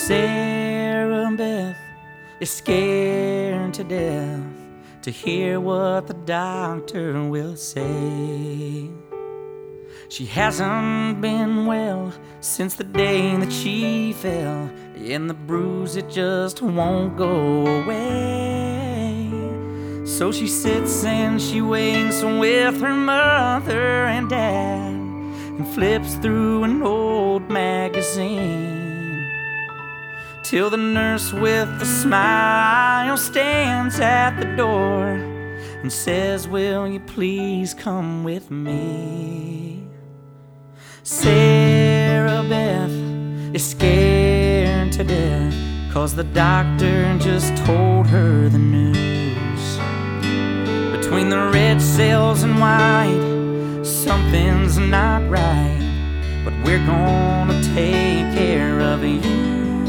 Sarah Beth is scared to death to hear what the doctor will say. She hasn't been well since the day that she fell, and the bruise, it just won't go away. So she sits and she waits with her mother and dad, and flips through an old magazine, till the nurse with a smile stands at the door and says, "Will you please come with me?" Sarah Beth is scared to death, 'cause the doctor just told her the news. Between the red cells and white, something's not right, but we're gonna take care of you.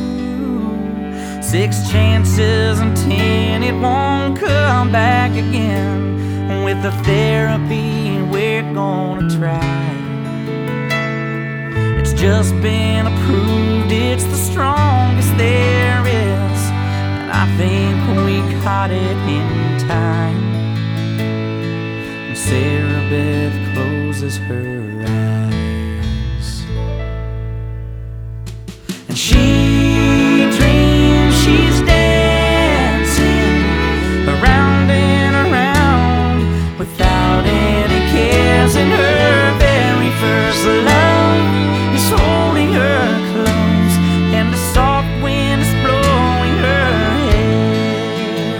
6 chances and 10 it won't come back again. With the therapy we're gonna try, it's just been approved, it's the strongest there is, and I think we caught it in time. And Sarah Beth closes her eyes, and she dreams she's dancing around and around without any cares, and her very first love is holding her close, and the soft wind is blowing her hair.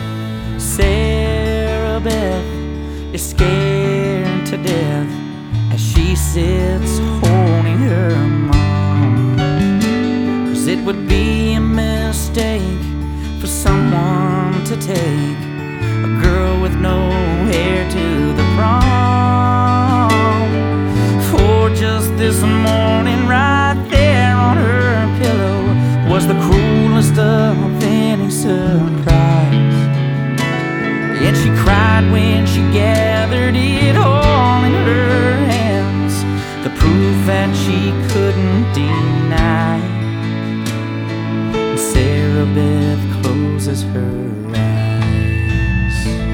Sarah Beth is scared to death as she sits holding her mom, 'cause it would be a mistake for someone to take a girl with no hair to the prom. For just this morning, right there on her pillow, was the cruelest of any surprise. And she cried when she gathered it all in her hands, the proof that she couldn't deny. And Sarah Beth closes her eyes,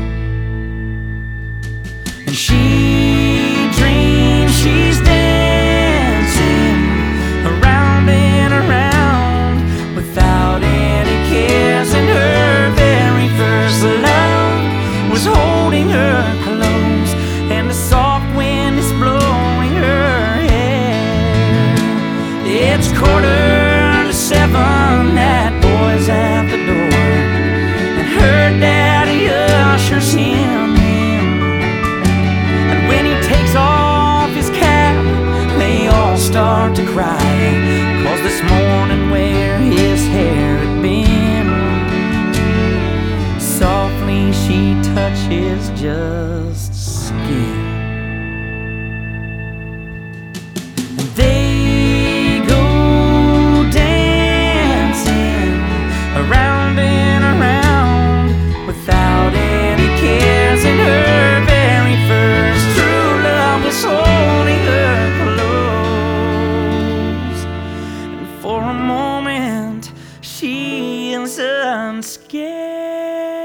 and she dreams she's dancing around and around without any cares, and her very first love was holding her close, and the soft wind is blowing her hair. It's 6:45, that boy's at the door, and her daddy ushers him in. And when he takes off his cap, they all start to cry, 'cause this morning where his hair had been, softly she touches just skin. And they go dancing around and around without any cares, and her very first true love was holding her close. And for a moment she is unscared.